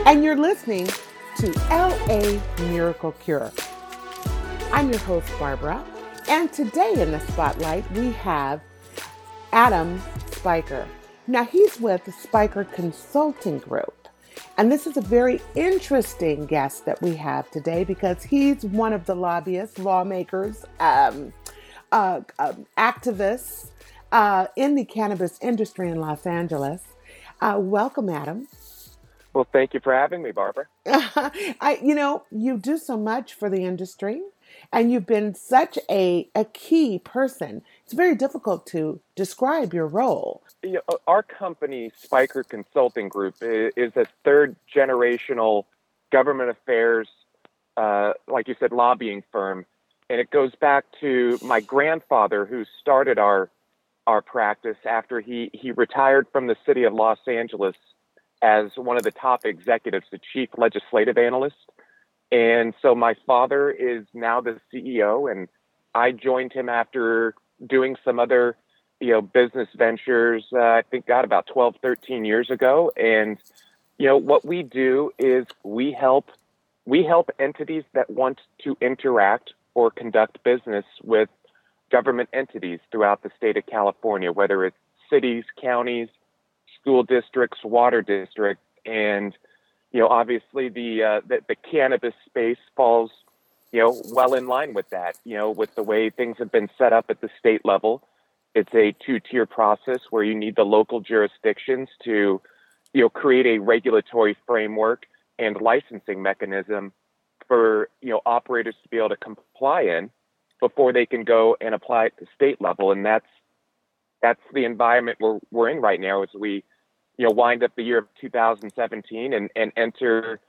and you're listening to LA Miracle Cure. I'm your host, Barbara, and today in the spotlight we have Adam Spiker. Now, he's with Spiker Consulting Group, and this is a very interesting guest that we have today because he's one of the lobbyists, lawmakers, activists in the cannabis industry in Los Angeles. Welcome, Adam. Well, thank you for having me, Barbara. You do so much for the industry, and you've been such a key person. It's very difficult to describe your role. Our company, Spiker Consulting Group, is a third generational government affairs, like you said, lobbying firm. And it goes back to my grandfather, who started our practice after he retired from the city of Los Angeles as one of the top executives, the chief legislative analyst. And so my father is now the CEO, and I joined him after doing some other, business ventures, I think about 12, 13 years ago. And, what we do is we help entities that want to interact or conduct business with government entities throughout the state of California, whether it's cities, counties, school districts, water districts, and obviously the cannabis space falls well in line with that. With the way things have been set up at the state level, it's a two-tier process where you need the local jurisdictions to create a regulatory framework and licensing mechanism for operators to be able to comply in before they can go and apply at the state level. And that's the environment we're in right now as we, wind up the year of 2017 and enter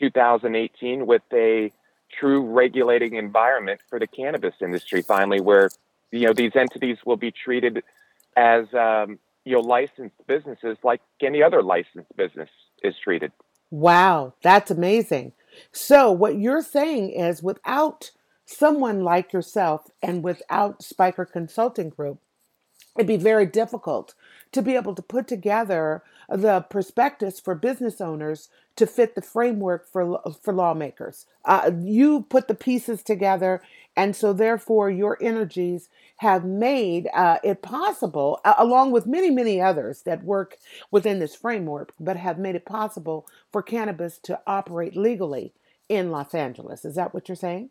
2018 with a true regulating environment for the cannabis industry finally, where, these entities will be treated as, licensed businesses like any other licensed business is treated. Wow, that's amazing. So what you're saying is without someone like yourself and without Spiker Consulting Group, it'd be very difficult to be able to put together the prospectus for business owners to fit the framework for lawmakers. You put the pieces together, and so therefore your energies have made it possible, along with many, many others that work within this framework, but have made it possible for cannabis to operate legally in Los Angeles. Is that what you're saying?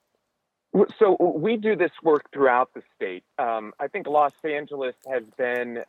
So we do this work throughout the state. I think Los Angeles has been,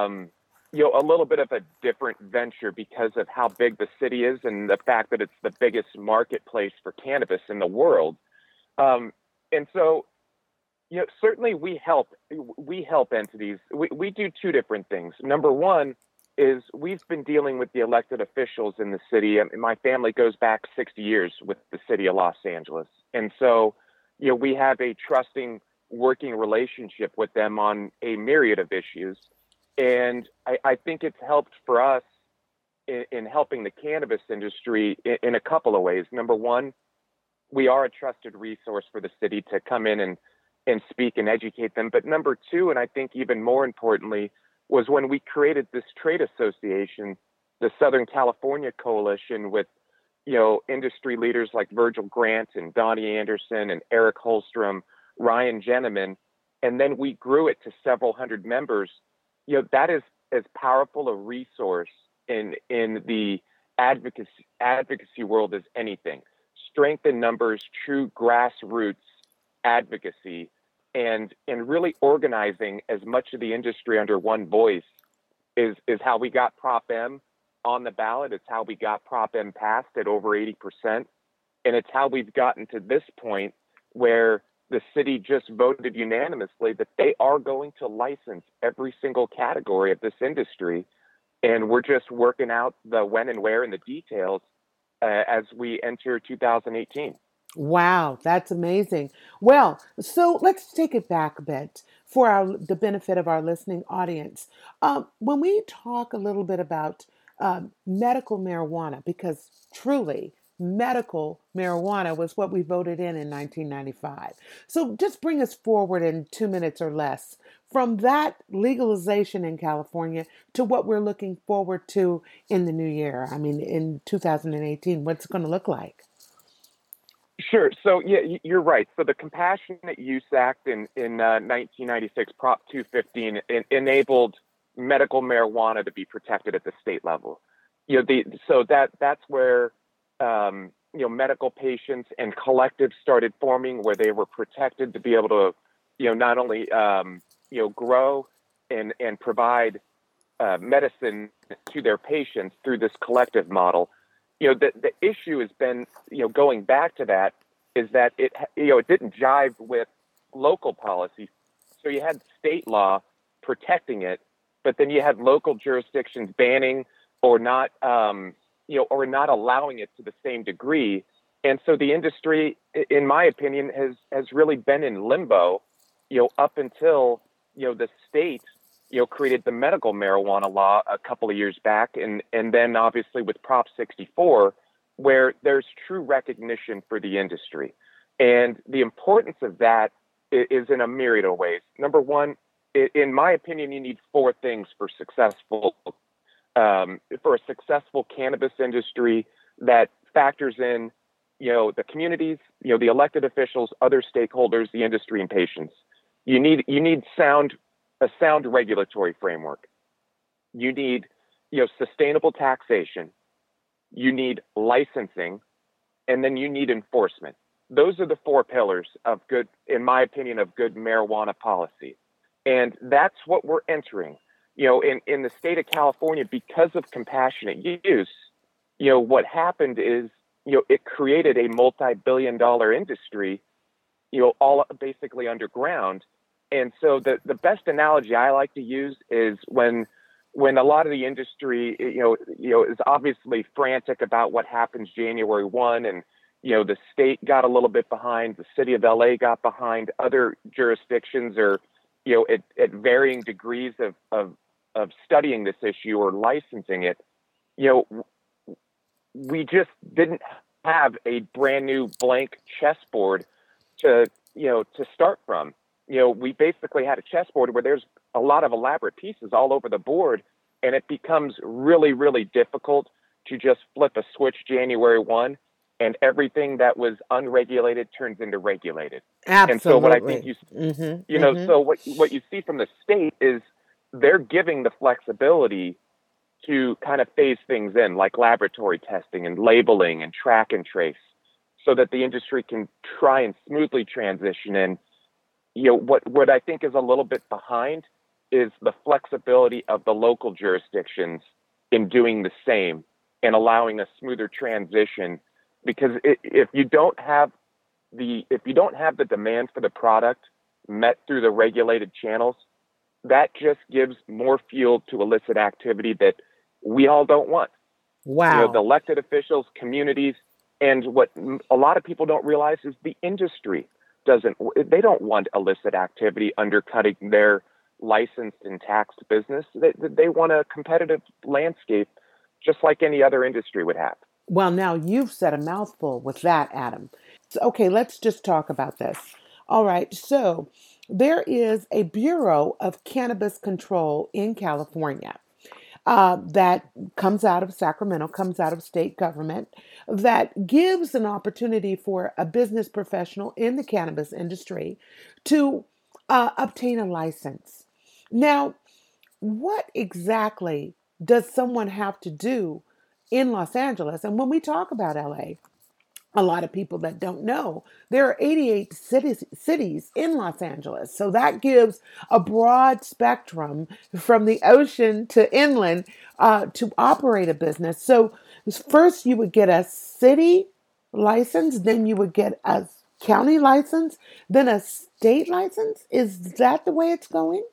a little bit of a different venture because of how big the city is and the fact that it's the biggest marketplace for cannabis in the world. And so, certainly we help entities. We do two different things. Number one is we've been dealing with the elected officials in the city. My family goes back 60 years with the city of Los Angeles. And so, we have a trusting working relationship with them on a myriad of issues. And I think it's helped for us in helping the cannabis industry in a couple of ways. Number one, we are a trusted resource for the city to come in and speak and educate them. But number two, and I think even more importantly, was when we created this trade association, the Southern California Coalition, with industry leaders like Virgil Grant and Donnie Anderson and Eric Holstrom, Ryan Jenneman, and then we grew it to several hundred members. That is as powerful a resource in the advocacy world as anything. Strength in numbers, true grassroots advocacy, and really organizing as much of the industry under one voice is how we got Prop M on the ballot. It's how we got Prop M passed at over 80%. And it's how we've gotten to this point where the city just voted unanimously that they are going to license every single category of this industry. And we're just working out the when and where and the details as we enter 2018. Wow, that's amazing. Well, so let's take it back a bit for the benefit of our listening audience. When we talk a little bit about medical marijuana, because truly medical marijuana was what we voted in 1995. So just bring us forward in 2 minutes or less from that legalization in California to what we're looking forward to in the new year. I mean, in 2018, what's it going to look like? Sure. So yeah, you're right. So the Compassionate Use Act in 1996, Prop 215, enabled medical marijuana to be protected at the state level. So that's where medical patients and collectives started forming, where they were protected to be able to not only grow and provide medicine to their patients through this collective model. The issue has been, going back to that, is that it didn't jive with local policy. So you had state law protecting it, but then you had local jurisdictions banning or not, or not allowing it to the same degree. And so the industry, in my opinion, has really been in limbo, up until, the state created the medical marijuana law a couple of years back, and then obviously with Prop 64, where there's true recognition for the industry. And the importance of that is in a myriad of ways. Number one, in my opinion, you need four things for a successful cannabis industry that factors in, the communities, the elected officials, other stakeholders, the industry, and patients. You need a sound regulatory framework. You need, sustainable taxation. You need licensing, and then you need enforcement. Those are the four pillars of good, in my opinion, of good marijuana policy. And that's what we're entering. In the state of California, because of compassionate use, what happened is, it created a multi-billion-dollar industry, all basically underground. And so the best analogy I like to use is when a lot of the industry, is obviously frantic about what happens January 1, and, the state got a little bit behind, the city of LA got behind, other jurisdictions are, at varying degrees of studying this issue or licensing it. We just didn't have a brand new blank chessboard to start from. We basically had a chessboard where there's a lot of elaborate pieces all over the board, and it becomes really, really difficult to just flip a switch January 1, and everything that was unregulated turns into regulated. And so what I think Absolutely. Hmm. so what you see from the state is they're giving the flexibility to kind of phase things in, like laboratory testing and labeling and track and trace, so that the industry can try and smoothly transition in. What I think is a little bit behind is the flexibility of the local jurisdictions in doing the same and allowing a smoother transition. Because if you don't have the demand for the product met through the regulated channels, that just gives more fuel to illicit activity that we all don't want. The Wow. elected officials, communities, and what a lot of people don't realize is the industry they don't want illicit activity undercutting their licensed and taxed business. They want a competitive landscape just like any other industry would have. Well, now you've said a mouthful with that, Adam. So, okay, let's just talk about this. All right, so there is a Bureau of Cannabis Control in California that comes out of Sacramento, comes out of state government, that gives an opportunity for a business professional in the cannabis industry to obtain a license. Now, what exactly does someone have to do in Los Angeles? And when we talk about LA, a lot of people that don't know, there are 88 cities in Los Angeles. So that gives a broad spectrum from the ocean to inland to operate a business. So first you would get a city license, then you would get a county license, then a state license. Is that the way it's going?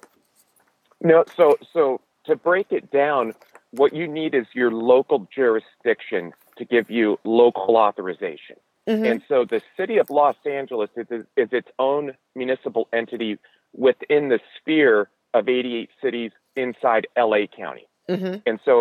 No, so to break it down, what you need is your local jurisdiction to give you local authorization. Mm-hmm. And so the city of Los Angeles is its own municipal entity within the sphere of 88 cities inside LA County. Mm-hmm. And so,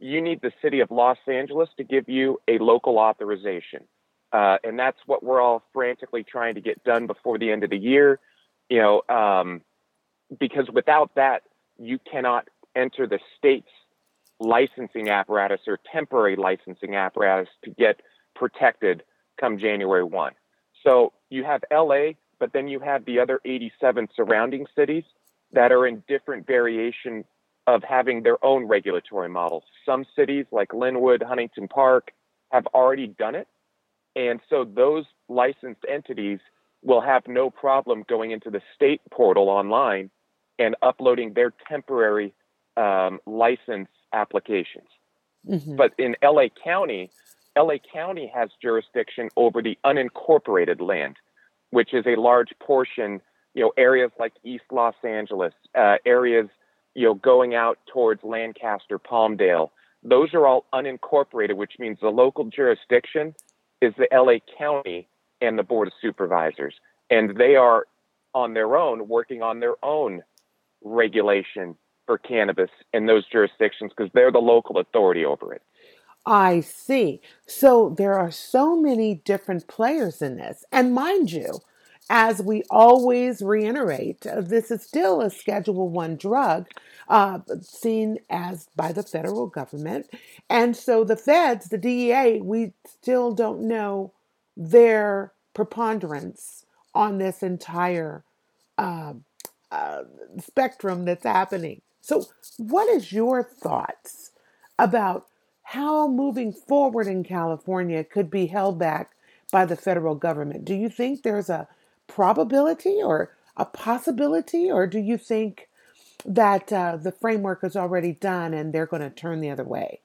you need the city of Los Angeles to give you a local authorization. And that's what we're all frantically trying to get done before the end of the year, you know, because without that, you cannot enter the state's licensing apparatus or temporary licensing apparatus to get protected come January 1. So you have LA, but then you have the other 87 surrounding cities that are in different variation of having their own regulatory models. Some cities like Linwood, Huntington Park have already done it. And so those licensed entities will have no problem going into the state portal online and uploading their temporary license applications. Mm-hmm. But in LA County has jurisdiction over the unincorporated land, which is a large portion, areas like East Los Angeles, areas, going out towards Lancaster, Palmdale. Those are all unincorporated, which means the local jurisdiction is the LA County and the Board of Supervisors. And they are on their own, working on their own regulation for cannabis in those jurisdictions because they're the local authority over it. I see. So there are so many different players in this. And mind you, as we always reiterate, this is still a Schedule 1 drug seen as by the federal government. And so the feds, the DEA, we still don't know their preponderance on this entire uh, spectrum that's happening. So what is your thoughts about how moving forward in California could be held back by the federal government? Do you think there's a probability or a possibility, or do you think that the framework is already done and they're going to turn the other way?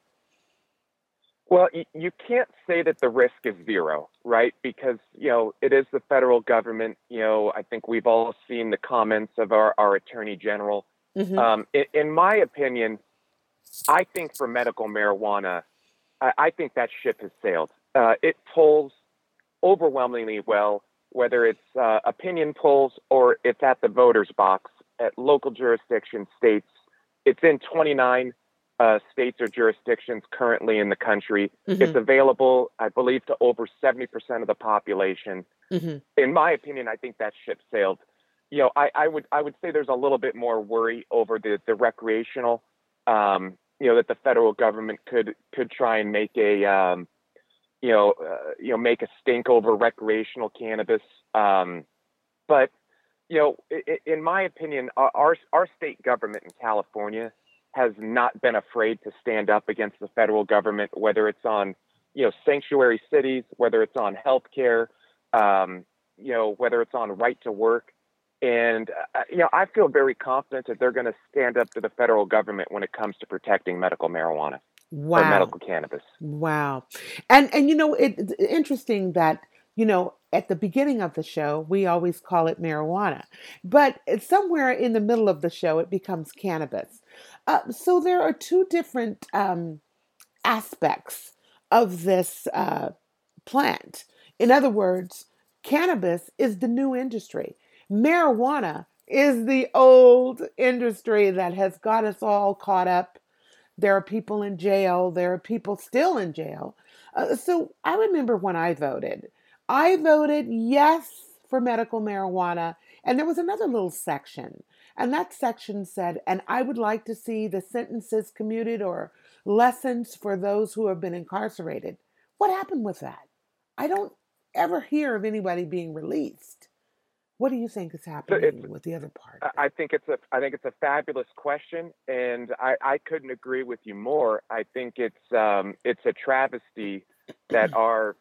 Well, you can't say that the risk is zero, right? Because, it is the federal government. I think we've all seen the comments of our attorney general. Mm-hmm. In my opinion, I think for medical marijuana, I think that ship has sailed. It polls overwhelmingly well, whether it's opinion polls or it's at the voters box at local jurisdiction states. It's in 29 states or jurisdictions currently in the country. Mm-hmm. It's available, I believe, to over 70% of the population. Mm-hmm. In my opinion, I think that ship sailed. I would say there's a little bit more worry over the recreational. That the federal government could try and make a make a stink over recreational cannabis. But in my opinion, our state government in California has not been afraid to stand up against the federal government, whether it's on sanctuary cities, whether it's on healthcare, whether it's on right to work. And, I feel very confident that they're going to stand up to the federal government when it comes to protecting medical marijuana or Wow. medical cannabis. Wow. And it's interesting that, at the beginning of the show, we always call it marijuana, but it's somewhere in the middle of the show, it becomes cannabis. So there are two different aspects of this plant. In other words, cannabis is the new industry. Marijuana is the old industry that has got us all caught up. There are people in jail. There are people still in jail. So I remember when I voted. I voted yes for medical marijuana. And there was another little section. And that section said, and I would like to see the sentences commuted or lessons for those who have been incarcerated. What happened with that? I don't ever hear of anybody being released. What do you think is happening with the other part? I think it's a fabulous question, and I couldn't agree with you more. I think it's a travesty that our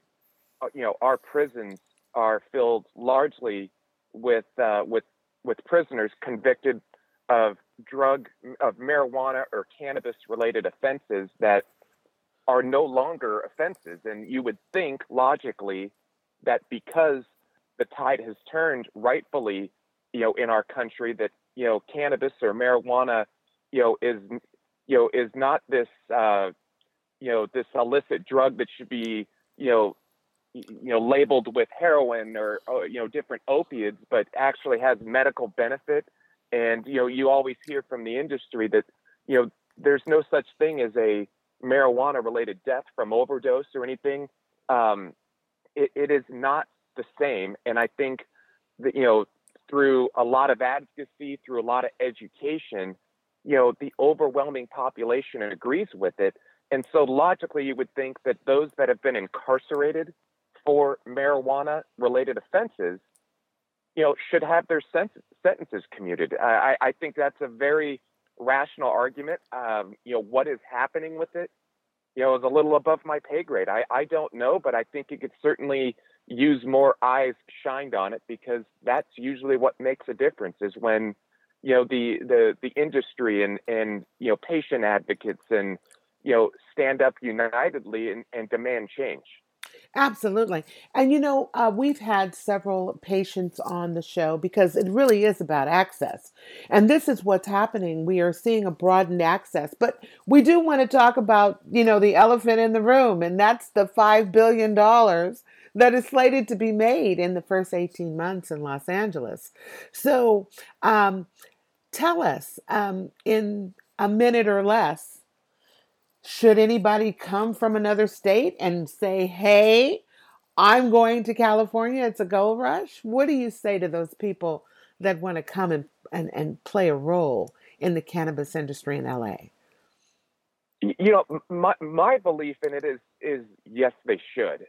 prisons are filled largely with prisoners convicted of marijuana or cannabis related offenses that are no longer offenses. And you would think logically that because the tide has turned rightfully, in our country, that cannabis or marijuana, is not this this illicit drug that should be labeled with heroin or different opiates, but actually has medical benefit. And you always hear from the industry that there's no such thing as a marijuana-related death from overdose or anything, um, it is not the same. And I think that, through a lot of advocacy, through a lot of education, the overwhelming population agrees with it. And so logically, you would think that those that have been incarcerated for marijuana related offenses, should have their sentences commuted. I think that's a very rational argument. What is happening with it, is a little above my pay grade. I don't know, but I think it could certainly use more eyes shined on it, because that's usually what makes a difference, is when, the industry and patient advocates and, stand up unitedly and demand change. Absolutely. And we've had several patients on the show because it really is about access. And this is what's happening. We are seeing a broadened access. But we do want to talk about, the elephant in the room, and that's the $5 billion that is slated to be made in the first 18 months in Los Angeles. So tell us, in a minute or less, should anybody come from another state and say, hey, I'm going to California, it's a gold rush? What do you say to those people that want to come and play a role in the cannabis industry in LA? My belief in it is yes, they should.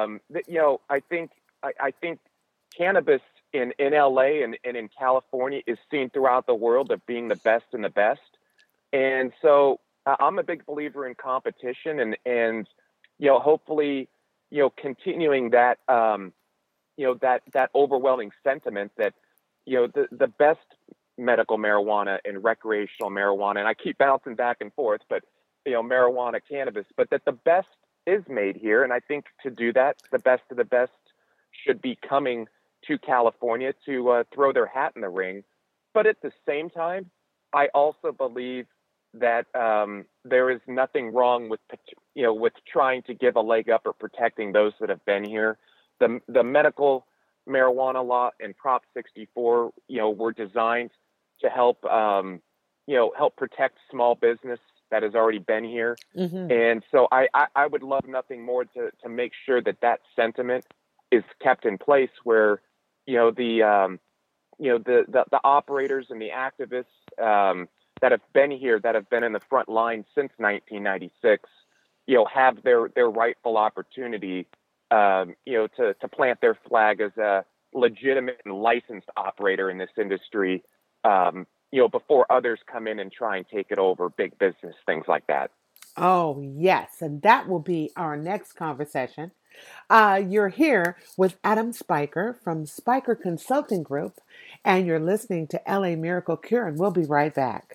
I think cannabis in LA and in California is seen throughout the world of being the best and the best. And so I'm a big believer in competition and hopefully, continuing that, that overwhelming sentiment that, the best medical marijuana and recreational marijuana, and I keep bouncing back and forth, but, marijuana, cannabis, but that the best is made here. And I think to do that, the best of the best should be coming to California to throw their hat in the ring. But at the same time, I also believe that there is nothing wrong with trying to give a leg up or protecting those that have been here. The medical marijuana law and Prop 64, were designed to help help protect small business that has already been here. Mm-hmm. And so I would love nothing more to make sure that sentiment is kept in place, where the operators and the activists that have been here, that have been in the front line since 1996, have their rightful opportunity, to plant their flag as a legitimate and licensed operator in this industry, before others come in and try and take it over, big business, things like that. Oh, yes. And that will be our next conversation. You're here with Adam Spiker from Spiker Consulting Group, and you're listening to LA Miracle Cure, and we'll be right back.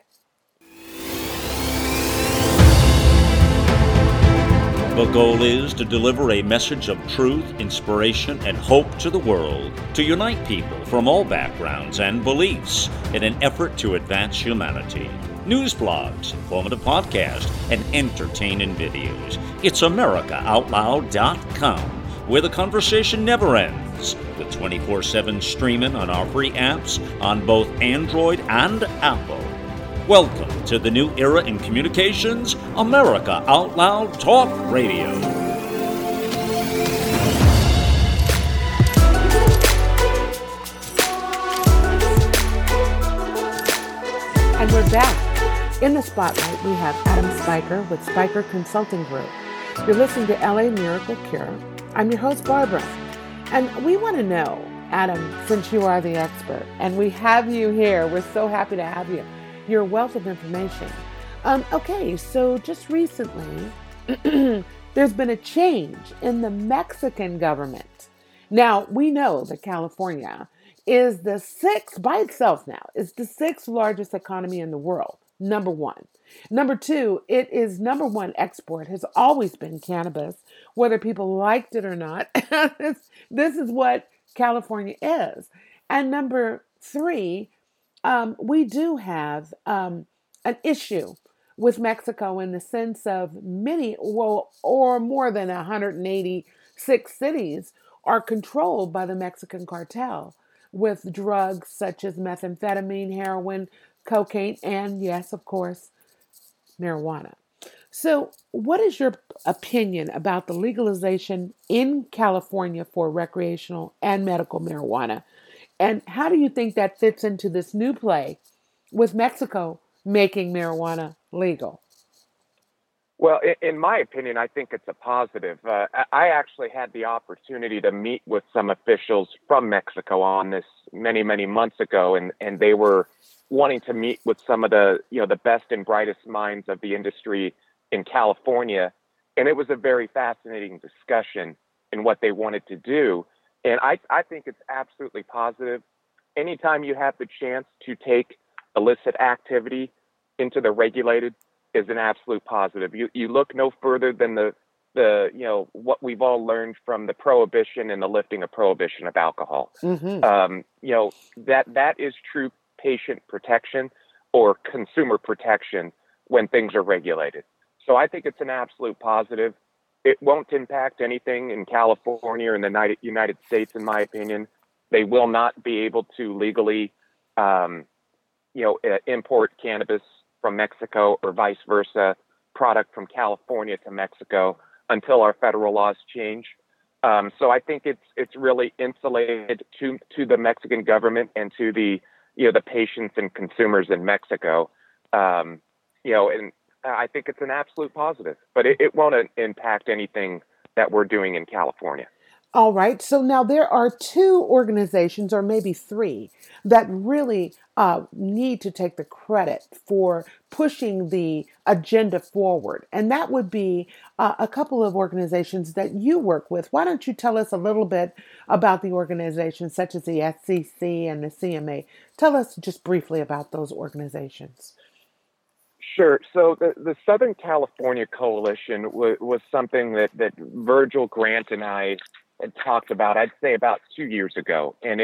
The goal is to deliver a message of truth, inspiration, and hope to the world, to unite people from all backgrounds and beliefs in an effort to advance humanity. News blogs, informative podcasts, and entertaining videos. It's AmericaOutloud.com, where the conversation never ends, with 24/7 streaming on our free apps on both Android and Apple. Welcome to the new era in communications, America Out Loud Talk Radio. And we're back. In the spotlight, we have Adam Spiker with Spiker Consulting Group. You're listening to LA Miracle Cure. I'm your host, Barbara. And we want to know, Adam, since you are the expert, and we have you here, we're so happy to have you. Your wealth of information. Okay, so just recently, there's been a change in the Mexican government. Now, we know that California is the sixth, by itself now, is the sixth largest economy in the world, number one. Number two, it is number one export, has always been cannabis, whether people liked it or not. This is what California is. And number three, we do have an issue with Mexico in the sense of many, or more than 186 cities are controlled by the Mexican cartel with drugs such as methamphetamine, heroin, cocaine, and yes, of course, marijuana. So, what is your opinion about the legalization in California for recreational and medical marijuana? And how do you think that fits into this new play with Mexico making marijuana legal? Well, in my opinion, I think it's a positive. I actually had the opportunity to meet with some officials from Mexico on this many months ago, and they were wanting to meet with some of the the best and brightest minds of the industry in California, and it was a very fascinating discussion in what they wanted to do, and I think it's absolutely positive. Anytime you have the chance to take illicit activity into the regulated is an absolute positive. You look no further than the what we've all learned from the prohibition and the lifting of prohibition of alcohol. Hmm. That is true patient protection or consumer protection when things are regulated. So I think it's an absolute positive. It won't impact anything in California or in the United States, in my opinion. They will not be able to legally, import cannabis from Mexico or vice versa, product from California to Mexico until our federal laws change. So I think it's really insulated to the Mexican government and to the the patients and consumers in Mexico. And I think it's an absolute positive, but it won't impact anything that we're doing in California. All right. So now there are two organizations, or maybe three, that really need to take the credit for pushing the agenda forward. And that would be a couple of organizations that you work with. Why don't you tell us a little bit about the organizations such as the SCC and the CMA? Tell us just briefly about those organizations. Sure. So the Southern California Coalition was something that Virgil Grant and I had talked about, I'd say about 2 years ago, and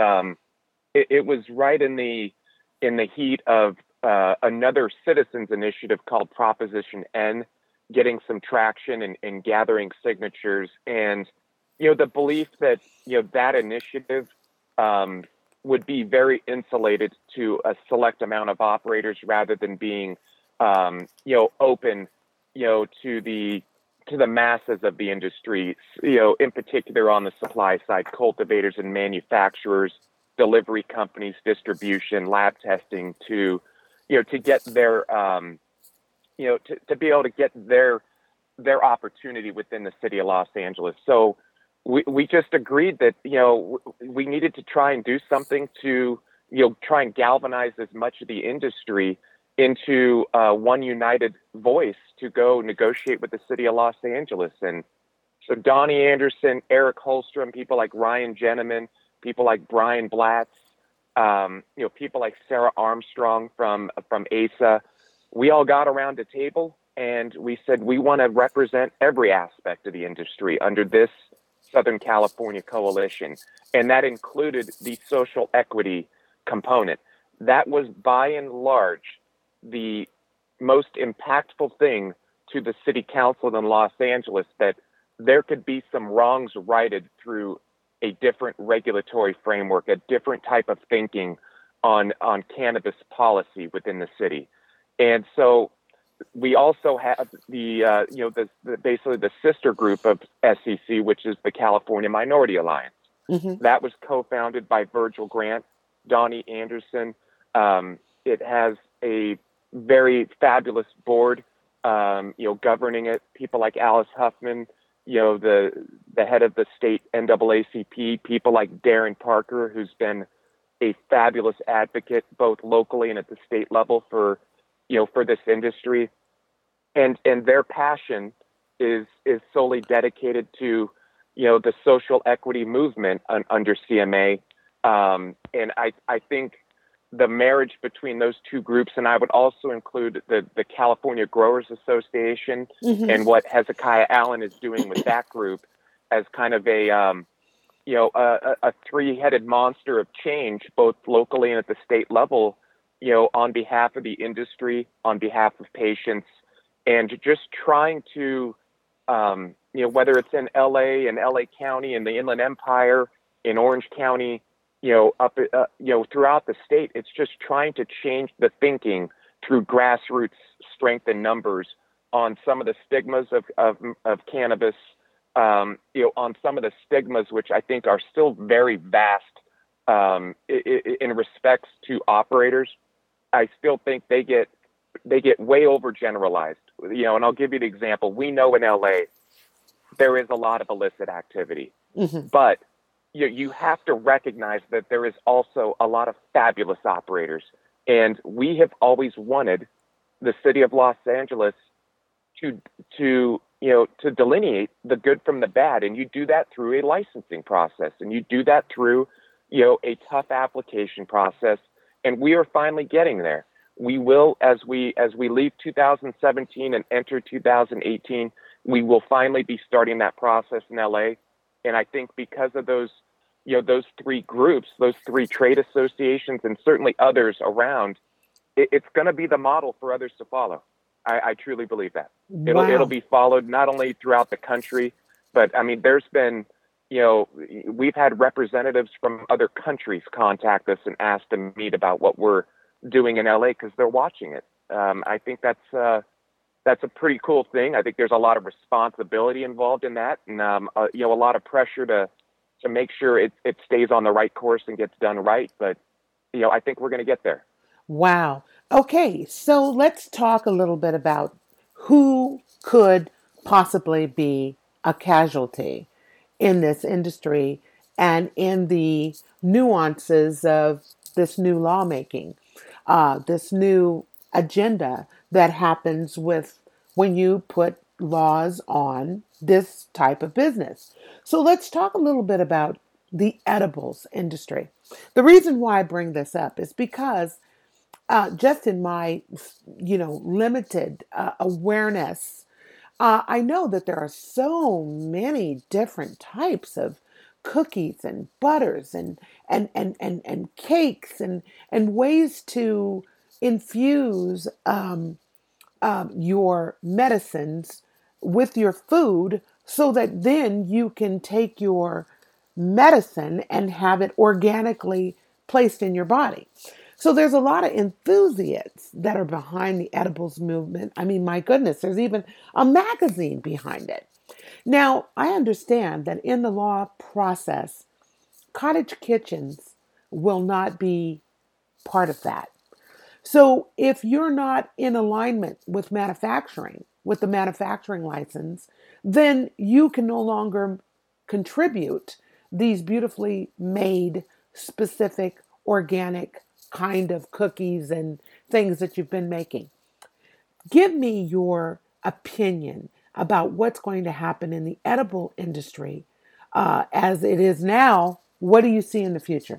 it was right in the heat of another citizens initiative called Proposition N, getting some traction and gathering signatures, and the belief that that initiative would be very insulated to a select amount of operators rather than being open to the masses of the industry, in particular on the supply side, cultivators and manufacturers, delivery companies, distribution, lab testing, to get their to be able to get their opportunity within the city of Los Angeles. So we just agreed that we needed to try and do something to try and galvanize as much of the industry into one united voice to go negotiate with the city of Los Angeles. And so Donnie Anderson, Eric Holstrom, people like Ryan Jenneman, people like Brian Blatz, people like Sarah Armstrong from ASA, we all got around a table and we said we want to represent every aspect of the industry under this Southern California Coalition. And that included the social equity component. That was by and large the most impactful thing to the city council in Los Angeles, that there could be some wrongs righted through a different regulatory framework, a different type of thinking on cannabis policy within the city. And so we also have basically the sister group of SCC, which is the California Minority Alliance. Mm-hmm. That was co-founded by Virgil Grant, Donnie Anderson. It has a very fabulous board, governing it. People like Alice Huffman, the head of the state NAACP, people like Darren Parker, who's been a fabulous advocate both locally and at the state level for this industry, and their passion is solely dedicated to the social equity movement under CMA, and I think the marriage between those two groups, and I would also include the California Growers Association, Mm-hmm. and what Hezekiah Allen is doing with that group as kind of a three-headed monster of change, both locally and at the state level, on behalf of the industry, on behalf of patients, and just trying to, whether it's in LA and LA County and the Inland Empire, in Orange County, up, throughout the state, it's just trying to change the thinking through grassroots strength in numbers on some of the stigmas of cannabis, on some of the stigmas, which I think are still very vast in respects to operators. I still think they get way overgeneralized. And I'll give you the example. We know in LA there is a lot of illicit activity, but you have to recognize that there is also a lot of fabulous operators, and we have always wanted the city of Los Angeles to delineate the good from the bad, and you do that through a licensing process, and you do that through a tough application process, and we are finally getting there. We will, as we leave 2017 and enter 2018, we will finally be starting that process in LA. And I think because of those three groups, those three trade associations, and certainly others around, it's going to be the model for others to follow. I truly believe that. Wow. It'll be followed not only throughout the country, but I mean, there's been, we've had representatives from other countries contact us and ask to meet about what we're doing in LA because they're watching it. I think that's a pretty cool thing. I think there's a lot of responsibility involved in that, and a lot of pressure to make sure it stays on the right course and gets done right. But I think we're going to get there. Wow. Okay, so let's talk a little bit about who could possibly be a casualty in this industry and in the nuances of this new lawmaking, this new agenda that happens when you put laws on this type of business. So let's talk a little bit about the edibles industry. The reason why I bring this up is because just in my, limited awareness, I know that there are so many different types of cookies and butters and cakes and ways to infuse your medicines with your food so that then you can take your medicine and have it organically placed in your body. So there's a lot of enthusiasts that are behind the edibles movement. I mean, my goodness, there's even a magazine behind it. Now, I understand that in the law process, cottage kitchens will not be part of that. So if you're not in alignment with the manufacturing license, then you can no longer contribute these beautifully made, specific, organic kind of cookies and things that you've been making. Give me your opinion about what's going to happen in the edible industry as it is now. What do you see in the future?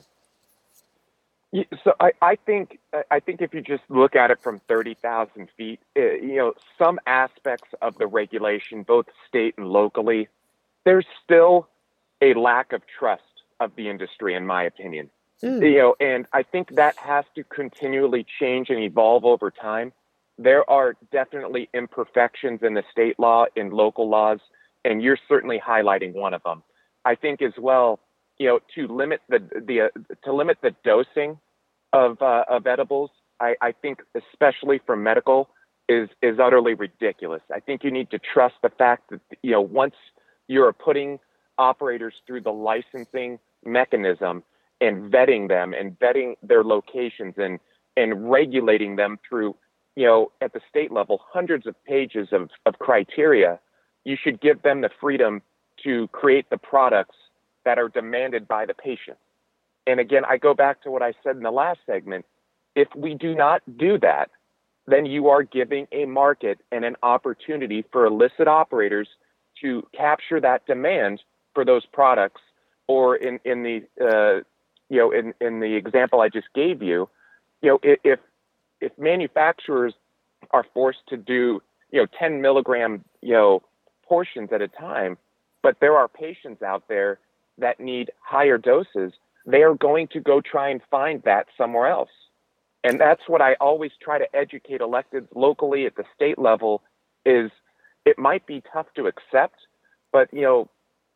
So I think if you just look at it from 30,000 feet, some aspects of the regulation, both state and locally, there's still a lack of trust of the industry, in my opinion. And I think that has to continually change and evolve over time. There are definitely imperfections in the state law, in local laws, and you're certainly highlighting one of them. I think as well, to limit the dosing of edibles, I think especially for medical is utterly ridiculous. I think you need to trust the fact that once you're putting operators through the licensing mechanism and vetting them and vetting their locations and regulating them through, at the state level, hundreds of pages of criteria, you should give them the freedom to create the products that are demanded by the patient. And again, I go back to what I said in the last segment. If we do not do that, then you are giving a market and an opportunity for illicit operators to capture that demand for those products, or in the example I just gave you, if manufacturers are forced to do 10 milligram portions at a time, but there are patients out there that need higher doses, they are going to go try and find that somewhere else. And that's what I always try to educate electeds locally at the state level is it might be tough to accept, but the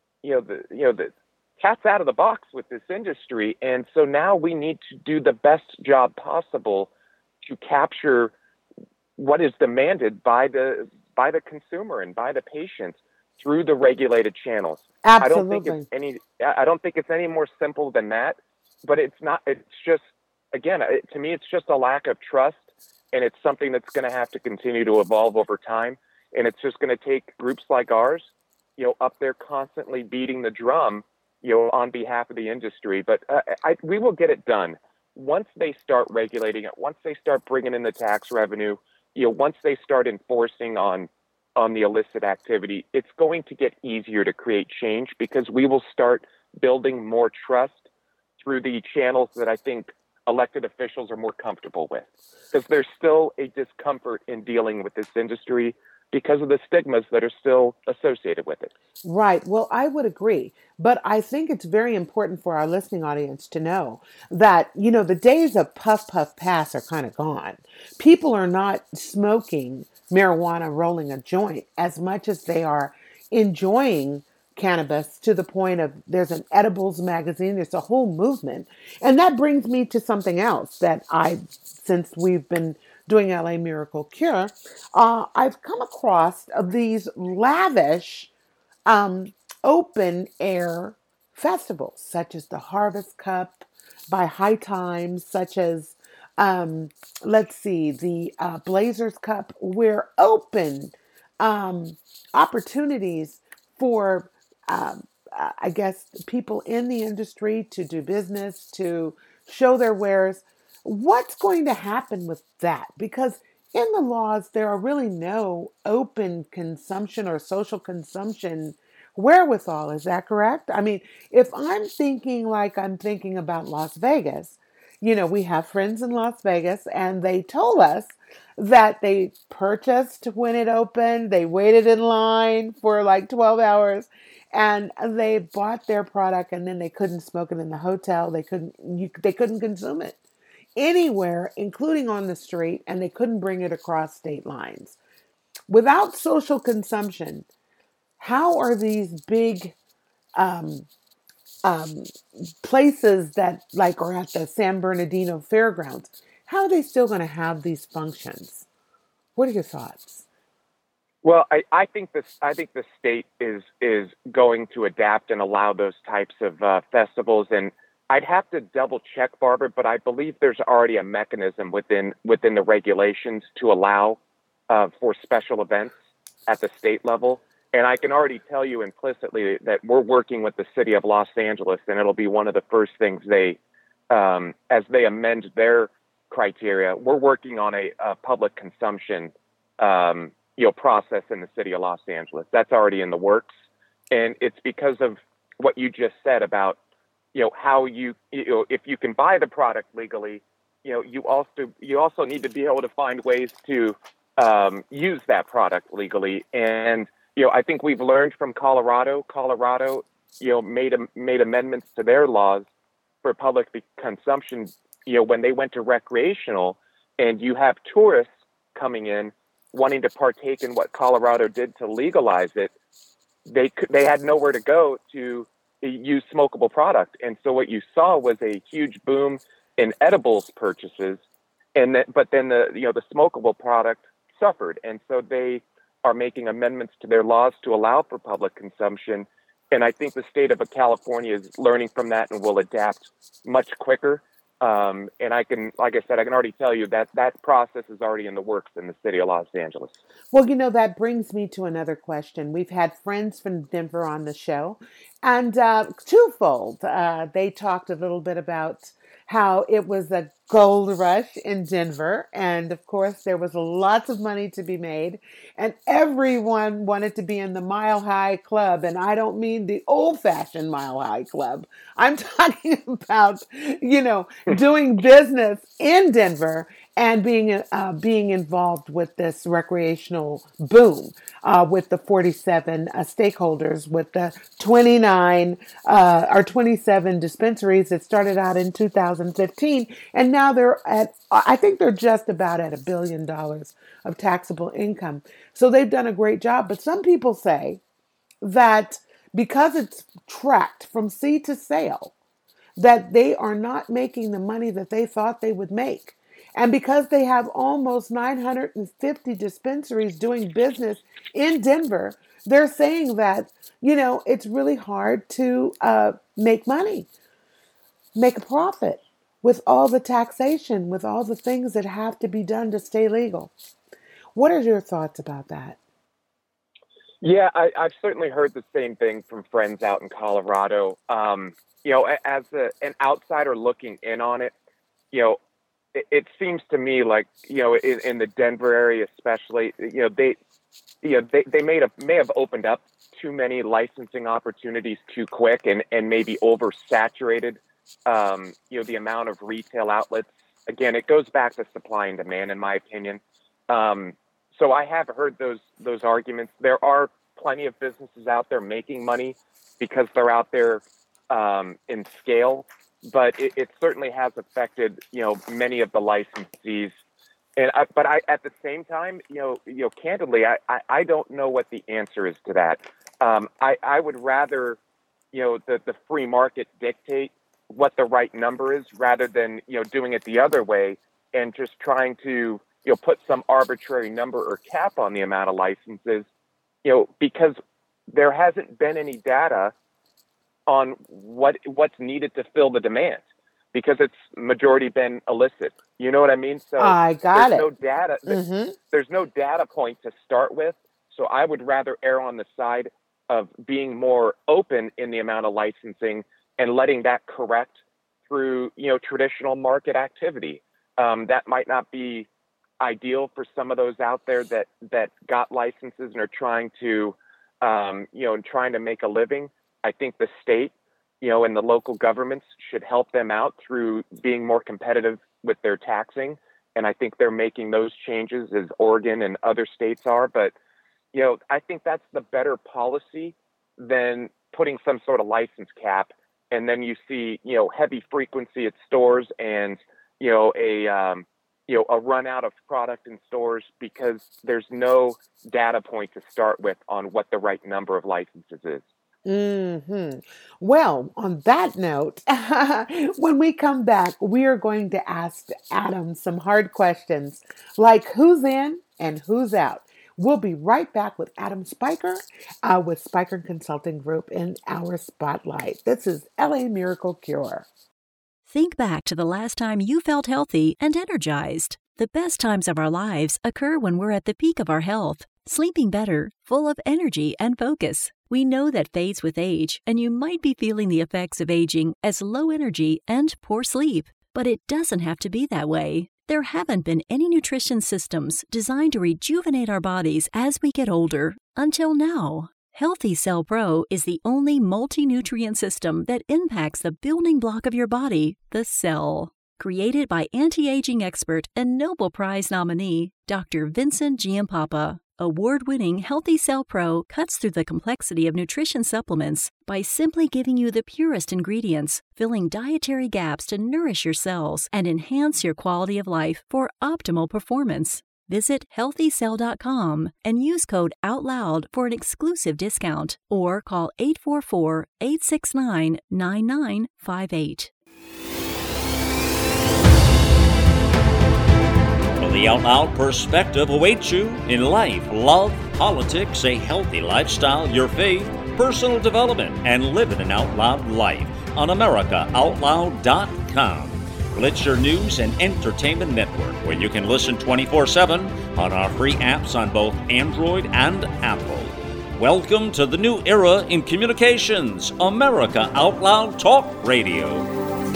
cat's out of the box with this industry. And so now we need to do the best job possible to capture what is demanded by the by the consumer and by the patient through the regulated channels. Absolutely. I don't think it's any more simple than that, but it's not, it's just, again, to me, it's just a lack of trust, and it's something that's going to have to continue to evolve over time. And it's just going to take groups like ours, up there constantly beating the drum, on behalf of the industry. But we will get it done once they start regulating it, once they start bringing in the tax revenue, once they start enforcing on the illicit activity. It's going to get easier to create change because we will start building more trust through the channels that I think elected officials are more comfortable with. Because there's still a discomfort in dealing with this industry because of the stigmas that are still associated with it. Right. Well, I would agree. But I think it's very important for our listening audience to know that, the days of puff, puff, pass are kind of gone. People are not smoking marijuana, rolling a joint as much as they are enjoying cannabis, to the point of there's an edibles magazine. There's a whole movement. And that brings me to something else that since we've been doing LA Miracle Cure, I've come across these lavish open air festivals, such as the Harvest Cup by High Times, such as, the Blazers Cup, where open opportunities for, I guess, people in the industry to do business, to show their wares. What's going to happen with that? Because in the laws, there are really no open consumption or social consumption wherewithal. Is that correct? I mean, if I'm thinking like I'm thinking about Las Vegas, we have friends in Las Vegas, and they told us that they purchased when it opened. They waited in line for like 12 hours, and they bought their product, and then they couldn't smoke it in the hotel. They couldn't consume it anywhere, including on the street, and they couldn't bring it across state lines. Without social consumption, how are these big places that are at the San Bernardino Fairgrounds, how are they still going to have these functions? What are your thoughts? Well, I think the state is going to adapt and allow those types of festivals, and I'd have to double check, Barbara, but I believe there's already a mechanism within the regulations to allow for special events at the state level. And I can already tell you implicitly that we're working with the city of Los Angeles, and it'll be one of the first things as they amend their criteria. We're working on a public consumption, process in the city of Los Angeles. That's already in the works, and it's because of what you just said about how if you can buy the product legally, you also need to be able to find ways to use that product legally. And I think we've learned from Colorado. Colorado, made amendments to their laws for public consumption. When they went to recreational, and you have tourists coming in wanting to partake in what Colorado did to legalize it, they had nowhere to go to use smokable product. And so what you saw was a huge boom in edibles purchases, but then the smokable product suffered. And so they are making amendments to their laws to allow for public consumption. And I think the state of California is learning from that and will adapt much quicker. And I can already tell you that process is already in the works in the city of Los Angeles. Well, that brings me to another question. We've had friends from Denver on the show, and twofold. They talked a little bit about how it was a gold rush in Denver. And of course, there was lots of money to be made, and everyone wanted to be in the Mile High Club. And I don't mean the old fashioned Mile High Club. I'm talking about, doing business in Denver and being involved with this recreational boom, with the 47 stakeholders, with the 27 dispensaries that started out in 2015, and now I think they're just about at $1 billion of taxable income. So they've done a great job. But some people say that because it's tracked from seed to sale, that they are not making the money that they thought they would make. And because they have almost 950 dispensaries doing business in Denver, they're saying that, it's really hard to make money, make a profit with all the taxation, with all the things that have to be done to stay legal. What are your thoughts about that? Yeah, I've certainly heard the same thing from friends out in Colorado. As an outsider looking in on it, you know, it seems to me like, in the Denver area, especially, they may have opened up too many licensing opportunities too quick and maybe oversaturated, the amount of retail outlets. Again, it goes back to supply and demand, in my opinion. So I have heard those arguments. There are plenty of businesses out there making money because they're out there in scale, but it certainly has affected many of the licensees. But at the same time, candidly, I don't know what the answer is to that. I would rather the free market dictate what the right number is rather than doing it the other way and just trying to put some arbitrary number or cap on the amount of licenses, because there hasn't been any data on what's needed to fill the demand, because it's majority been illicit. You know what I mean? So I got it. No data. Mm-hmm. There's no data point to start with. So I would rather err on the side of being more open in the amount of licensing and letting that correct through, traditional market activity. That might not be ideal for some of those out there that got licenses and are trying to, trying to make a living. I think the state, and the local governments should help them out through being more competitive with their taxing. And I think they're making those changes as Oregon and other states are. But, I think that's the better policy than putting some sort of license cap. And then you see, heavy frequency at stores and, a run out of product in stores because there's no data point to start with on what the right number of licenses is. Hmm. Well, on that note, when we come back, we are going to ask Adam some hard questions like who's in and who's out. We'll be right back with Adam Spiker with Spiker Consulting Group in our spotlight. This is LA Miracle Cure. Think back to the last time you felt healthy and energized. The best times of our lives occur when we're at the peak of our health, sleeping better, full of energy and focus. We know that fades with age, and you might be feeling the effects of aging as low energy and poor sleep. But it doesn't have to be that way. There haven't been any nutrition systems designed to rejuvenate our bodies as we get older until now. Healthy Cell Pro is the only multi-nutrient system that impacts the building block of your body, the cell. Created by anti-aging expert and Nobel Prize nominee, Dr. Vincent Giampapa. Award-winning Healthy Cell Pro cuts through the complexity of nutrition supplements by simply giving you the purest ingredients, filling dietary gaps to nourish your cells and enhance your quality of life for optimal performance. Visit healthycell.com and use code OUTLOUD for an exclusive discount or call 844-869-9958. The Out Loud perspective awaits you in life, love, politics, a healthy lifestyle, your faith, personal development, and living an out loud life on AmericaOutloud.com. Well, it's your news and entertainment network where you can listen 24/7 on our free apps on both Android and Apple. Welcome to the new era in communications, America Out Loud Talk Radio.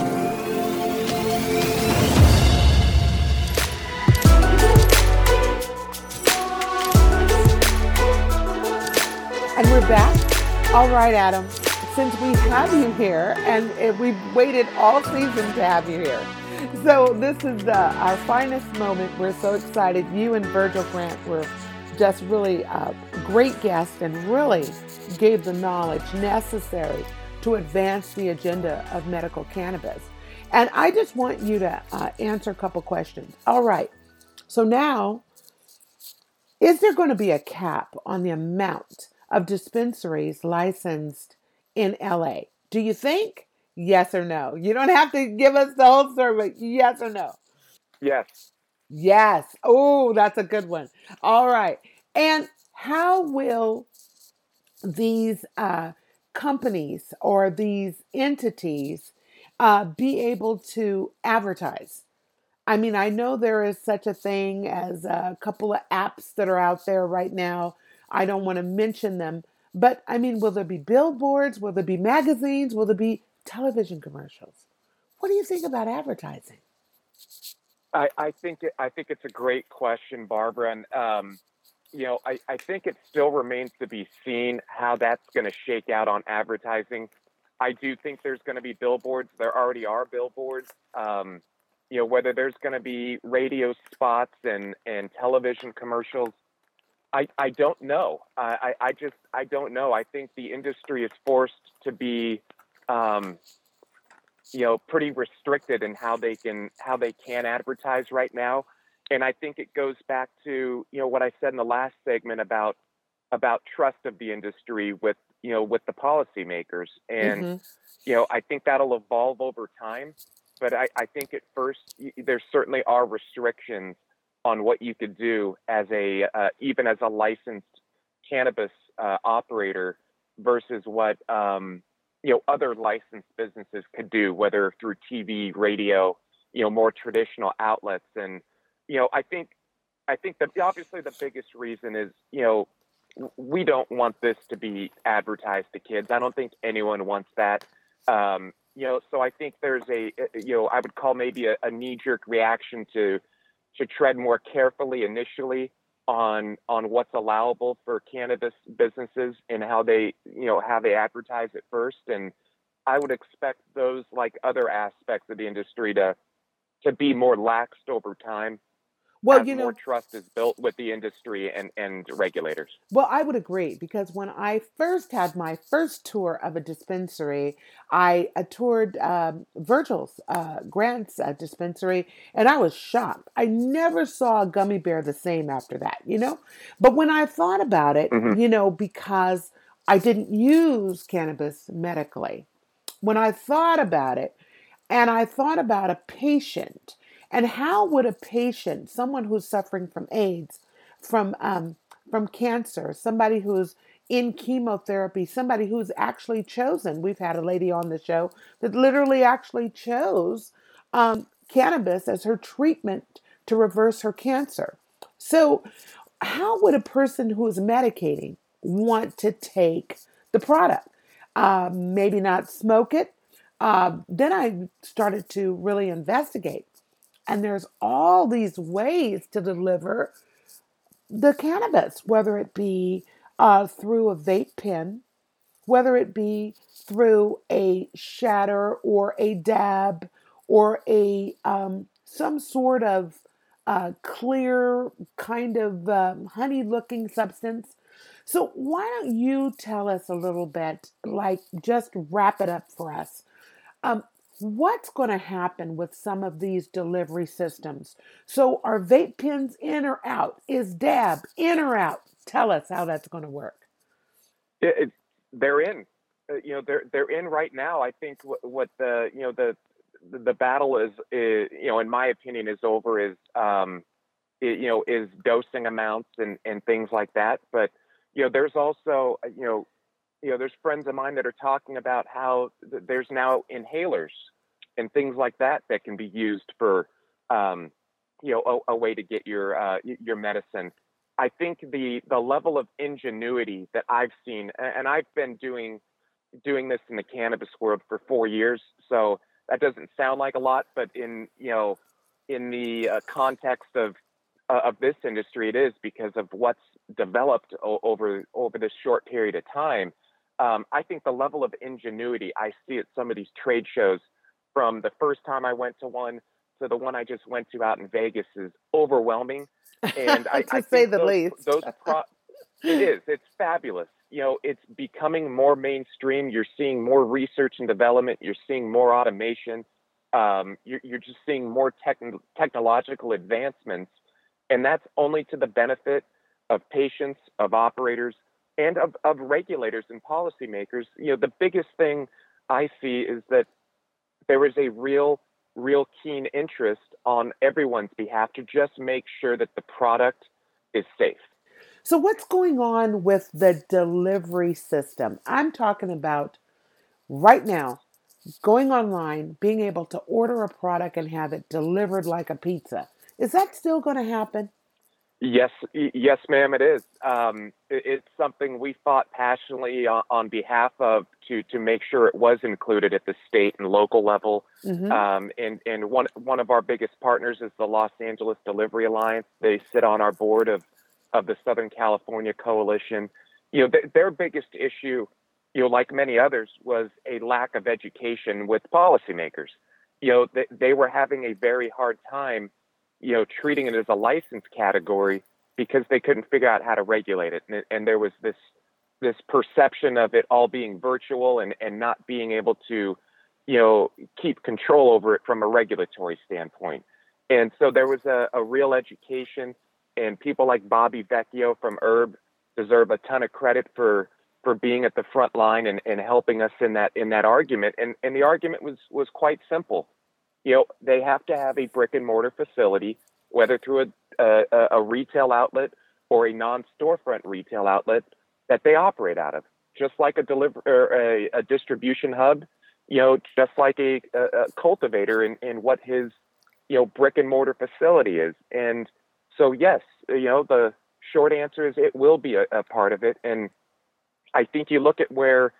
And we're back. All right, Adam, since we have you here, and we've waited all season to have you here. So this is our finest moment. We're so excited. You and Virgil Grant were just really great guests and really gave the knowledge necessary to advance the agenda of medical cannabis. And I just want you to answer a couple questions. All right. So now, is there going to be a cap on the amount of dispensaries licensed in LA? Do you think? Yes or no? You don't have to give us the whole story, but yes or no? Yes. Yes. Oh, that's a good one. All right. And how will these companies or these entities be able to advertise? I mean, I know there is such a thing as a couple of apps that are out there right now. I don't want to mention them, but I mean, will there be billboards? Will there be magazines? Will there be television commercials? What do you think about advertising? I think it's a great question, Barbara. And I think it still remains to be seen how that's going to shake out on advertising. I do think there's going to be billboards. There already are billboards. Whether there's going to be radio spots and television commercials, I don't know. I don't know. I think the industry is forced to be, um, pretty restricted in how they can advertise right now. And I think it goes back to what I said in the last segment about trust of the industry with the policymakers. And Mm-hmm. I think that'll evolve over time. But I think at first there certainly are restrictions on what you could do as a even as a licensed cannabis operator versus what other licensed businesses could do, whether through TV, radio, more traditional outlets. And I think that obviously the biggest reason is we don't want this to be advertised to kids. I don't think anyone wants that. So I think there's I would call maybe a knee-jerk reaction to tread more carefully initially on what's allowable for cannabis businesses and how they advertise at first. And I would expect those, like other aspects of the industry, to be more laxed over time Well, as more trust is built with the industry and regulators. well, I would agree because when I first had my first tour of a dispensary, I toured Virgil's Grant's dispensary, and I was shocked. I never saw a gummy bear the same after that. But when I thought about it, Hmm. because I didn't use cannabis medically, when I thought about it, and I thought about a patient, and how would a patient, someone who's suffering from AIDS, from cancer, somebody who's in chemotherapy, somebody who's actually chosen. We've had a lady on the show that literally actually chose cannabis as her treatment to reverse her cancer. So, how would a person who is medicating want to take the product? Maybe not smoke it. Then I started to really investigate. And there's all these ways to deliver the cannabis, whether it be through a vape pen, whether it be through a shatter or a dab or a some sort of clear kind of honey-looking substance. So why don't you tell us a little bit, like just wrap it up for us? Um, what's going to happen with some of these delivery systems? So, are vape pens in or out? Is dab in or out? Tell us how that's going to work. It, they're in. They're in right now. I think what the battle is, in my opinion, is over. Is dosing amounts and things like that. But there's also there's friends of mine that are talking about how there's now inhalers and things like that can be used for a way to get your medicine. I think the level of ingenuity that I've seen, and I've been doing this in the cannabis world for 4 years, so that doesn't sound like a lot, but in the context of this industry, it is, because of what's developed over this short period of time. I think the level of ingenuity I see at some of these trade shows, from the first time I went to one to the one I just went to out in Vegas, is overwhelming. And I To say think the least. it's fabulous. It's becoming more mainstream. You're seeing more research and development. You're seeing more automation. You're just seeing more technological advancements. And that's only to the benefit of patients, of operators, and of regulators and policymakers. The biggest thing I see is that there is a real real keen interest on everyone's behalf to just make sure that the product is safe. So, what's going on with the delivery system? I'm talking about right now going online, being able to order a product and have it delivered like a pizza. Is that still going to happen? Yes, ma'am, it is. It's something we fought passionately on behalf of to make sure it was included at the state and local level. Mm-hmm. And one of our biggest partners is the Los Angeles Delivery Alliance. They sit on our board of the Southern California Coalition. Their biggest issue, like many others, was a lack of education with policymakers. They were having a very hard time treating it as a license category because they couldn't figure out how to regulate it. And there was this perception of it all being virtual and not being able to, keep control over it from a regulatory standpoint. And so there was a real education, and people like Bobby Vecchio from Herb deserve a ton of credit for being at the front line and helping us in that argument. And the argument was quite simple. They have to have a brick and mortar facility, whether through a retail outlet or a non-storefront retail outlet that they operate out of, just like a distribution hub, just like a cultivator in what his, brick and mortar facility is. And so, yes, the short answer is it will be a part of it. And I think you look at where,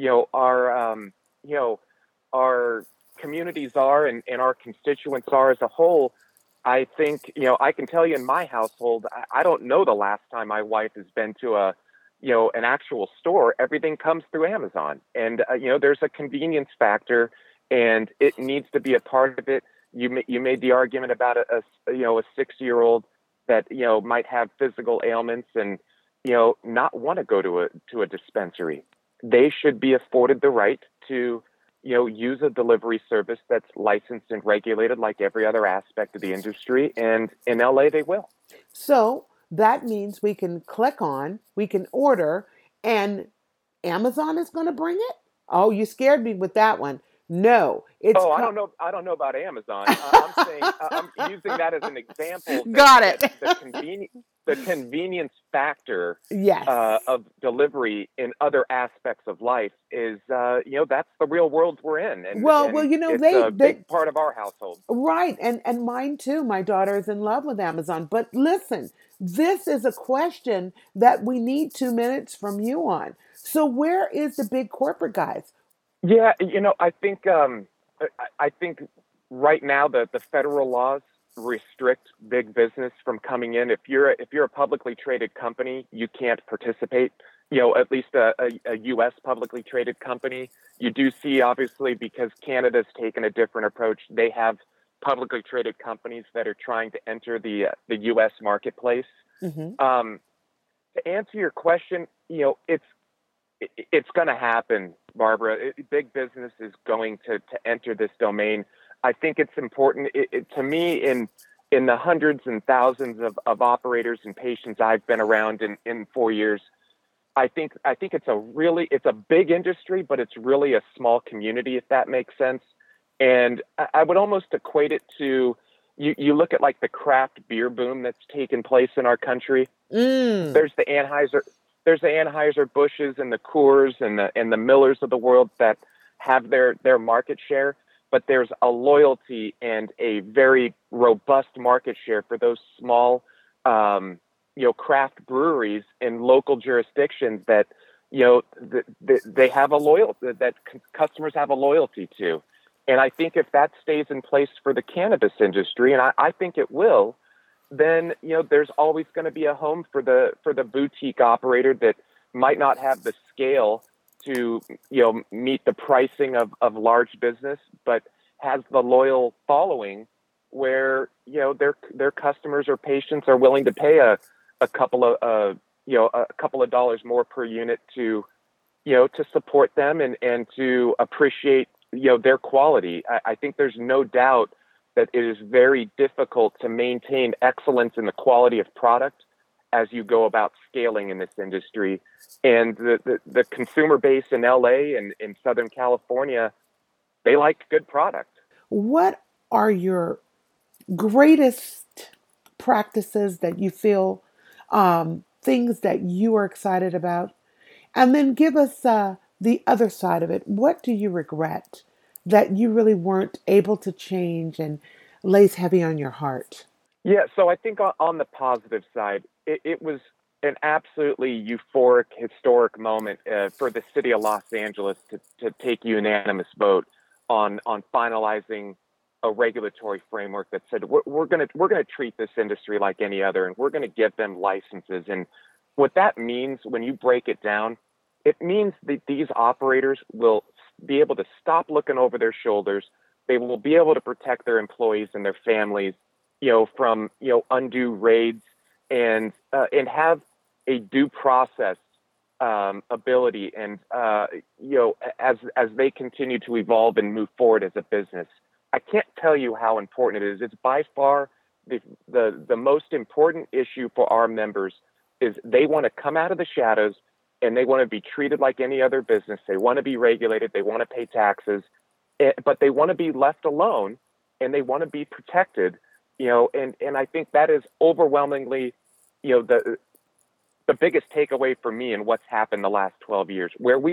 our communities are and our constituents are as a whole. I think, I can tell you in my household, I don't know the last time my wife has been to an actual store. Everything comes through Amazon, and, there's a convenience factor, and it needs to be a part of it. You made the argument about a 6-year-old that, might have physical ailments and, not want to go to a dispensary. They should be afforded the right to use a delivery service that's licensed and regulated like every other aspect of the industry. And in LA, they will. So that means we can click on, we can order, and Amazon is going to bring it? Oh, you scared me with that one. No, it's. Oh, I don't know. I don't know about Amazon. I'm saying I'm using that as an example. Got it. The convenience factor, yes, of delivery in other aspects of life is, that's the real world we're in. And, well, it's a big part of our household. Right, and mine too. My daughter is in love with Amazon. But listen, this is a question that we need 2 minutes from you on. So where is the big corporate guys? Yeah, I think right now the federal laws restrict big business from coming in. If you're a publicly traded company, you can't participate. At least a U.S. publicly traded company. You do see, obviously, because Canada's taken a different approach. They have publicly traded companies that are trying to enter the U.S. marketplace. Mm-hmm. To answer your question, it's going to happen, Barbara. Big business is going to enter this domain. I think it's important to me in the hundreds and thousands of operators and patients I've been around in 4 years. I think it's a big industry, but it's really a small community, if that makes sense. And I would almost equate it to you look at like the craft beer boom that's taken place in our country. There's the Anheuser-Busch's and the Coors and the Millers of the world that have their market share, but there's a loyalty and a very robust market share for those small, craft breweries in local jurisdictions that, they have a loyalty, that customers have a loyalty to. And I think if that stays in place for the cannabis industry, and I think it will, then, there's always going to be a home for the boutique operator that might not have the scale to, meet the pricing of large business, but has the loyal following where, their customers or patients are willing to pay a couple of dollars more per unit to support them and to appreciate, their quality. I think there's no doubt that it is very difficult to maintain excellence in the quality of product as you go about scaling in this industry. And the consumer base in LA and in Southern California, they like good product. What are your greatest practices that you feel, things that you are excited about? And then give us the other side of it. What do you regret that you really weren't able to change and lays heavy on your heart? Yeah, so I think on the positive side, it was an absolutely euphoric, historic moment for the city of Los Angeles to take a unanimous vote on finalizing a regulatory framework that said we're gonna treat this industry like any other, and we're gonna give them licenses. And what that means, when you break it down, it means that these operators will be able to stop looking over their shoulders. They will be able to protect their employees and their families, from undue raids, and have a due process ability, and as they continue to evolve and move forward as a business. I can't tell you how important it is. It's by far the most important issue for our members. Is they want to come out of the shadows, and they want to be treated like any other business. They want to be regulated. They want to pay taxes, but they want to be left alone, and they want to be protected. And I think that is overwhelmingly, the biggest takeaway for me in what's happened the last 12 years.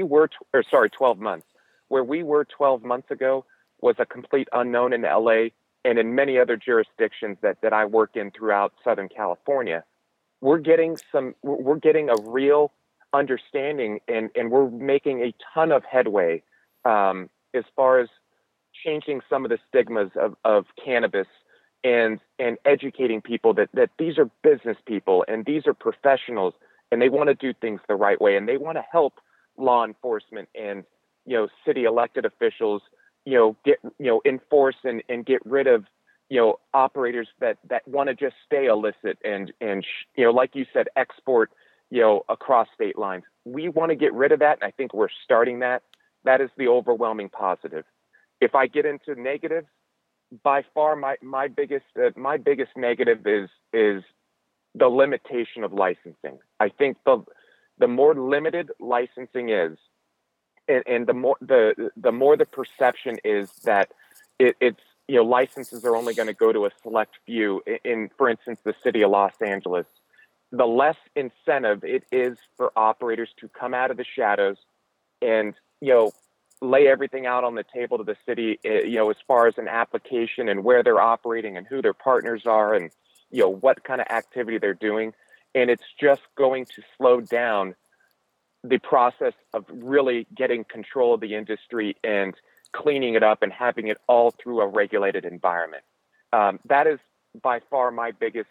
12 months. Where we were 12 months ago was a complete unknown in LA and in many other jurisdictions that I work in throughout Southern California. We're getting a real understanding, and we're making a ton of headway as far as changing some of the stigmas of cannabis, and educating people that these are business people and these are professionals, and they want to do things the right way, and they want to help law enforcement and city elected officials get enforce and get rid of operators that want to just stay illicit and like you said, export across state lines. We want to get rid of that, and I think we're starting that. That is the overwhelming positive. If I get into negatives, by far my biggest negative is the limitation of licensing. I think the more limited licensing is, and the more the perception is that it's licenses are only going to go to a select few. In, for instance, the city of Los Angeles, the less incentive it is for operators to come out of the shadows and lay everything out on the table to the city, as far as an application and where they're operating and who their partners are and, what kind of activity they're doing. And it's just going to slow down the process of really getting control of the industry and cleaning it up and having it all through a regulated environment. That is by far my biggest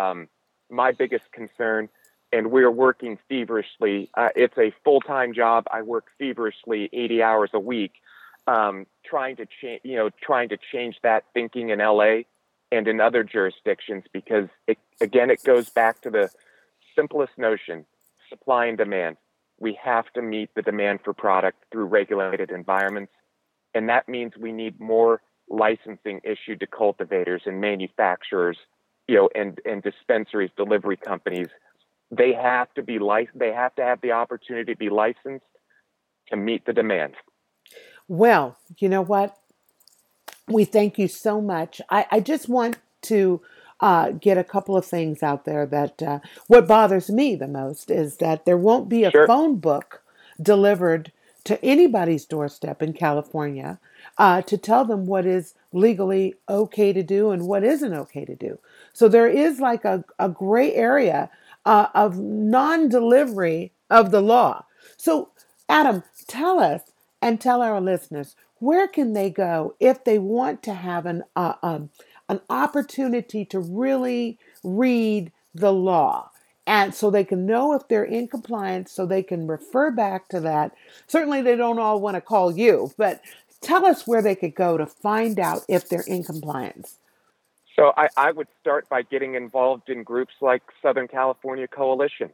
concern. And we're working feverishly. It's a full-time job. I work feverishly 80 hours a week, trying to change that thinking in LA and in other jurisdictions, because it goes back to the simplest notion: supply and demand. We have to meet the demand for product through regulated environments, and that means we need more licensing issued to cultivators and manufacturers, and dispensaries, delivery companies. They have to be They have to have the opportunity to be licensed to meet the demand. Well, you know what? We thank you so much. I just want to get a couple of things out there that what bothers me the most is that there won't be a Sure. phone book delivered to anybody's doorstep in California to tell them what is legally okay to do and what isn't okay to do. So there is like a gray area of non-delivery of the law. So, Adam, tell us and tell our listeners, where can they go if they want to have an opportunity to really read the law, and so they can know if they're in compliance, so they can refer back to that. Certainly they don't all want to call you, but tell us where they could go to find out if they're in compliance. So I would start by getting involved in groups like Southern California Coalition.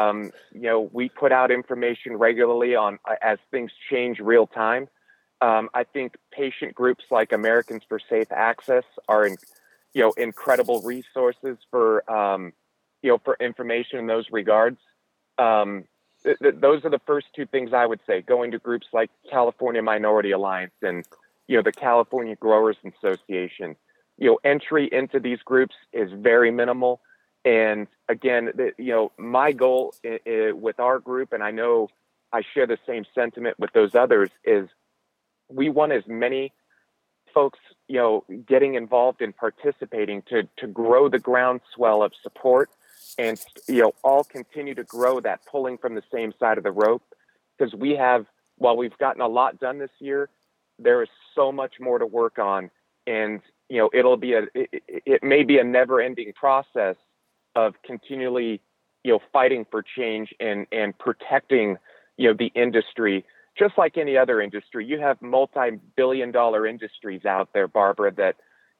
We put out information regularly on as things change real time. I think patient groups like Americans for Safe Access are, incredible resources for, for information in those regards. Those are the first two things I would say. Going to groups like California Minority Alliance and, the California Growers Association. entry into these groups is very minimal. And again, my goal with our group, and I know I share the same sentiment with those others, is we want as many folks, getting involved and participating to grow the groundswell of support and, all continue to grow that pulling from the same side of the rope. Because while we've gotten a lot done this year, there is so much more to work on. And, it may be a never ending process of continually, fighting for change and protecting, the industry. Just like any other industry, you have multi-billion-dollar industries out there, Barbara, that,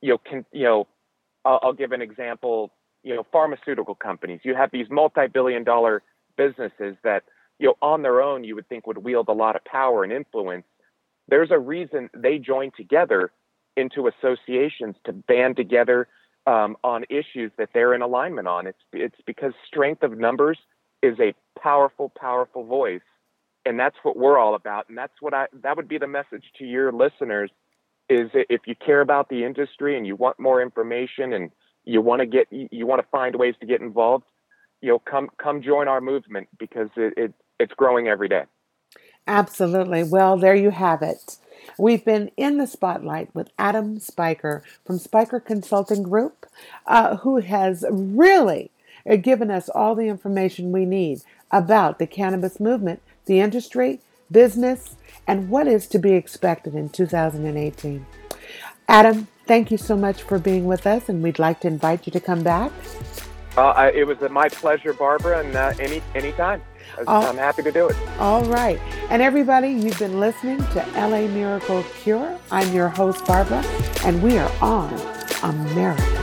I'll give an example, pharmaceutical companies. You have these multi-billion-dollar businesses that, on their own, you would think would wield a lot of power and influence. There's a reason they join together into associations to band together on issues that they're in alignment on. It's because strength of numbers is a powerful, powerful voice. And that's what we're all about. And that would be the message to your listeners is if you care about the industry and you want more information and you want to find ways to get involved, come join our movement because it's growing every day. Absolutely. Well, there you have it. We've been in the spotlight with Adam Spiker from Spiker Consulting Group, who has really given us all the information we need about the cannabis movement, the industry, business, and what is to be expected in 2018. Adam, thank you so much for being with us, and we'd like to invite you to come back. It was my pleasure, Barbara, and anytime. I'm happy to do it. All right. And everybody, you've been listening to LA Miracle Cure. I'm your host, Barbara, and we are on America.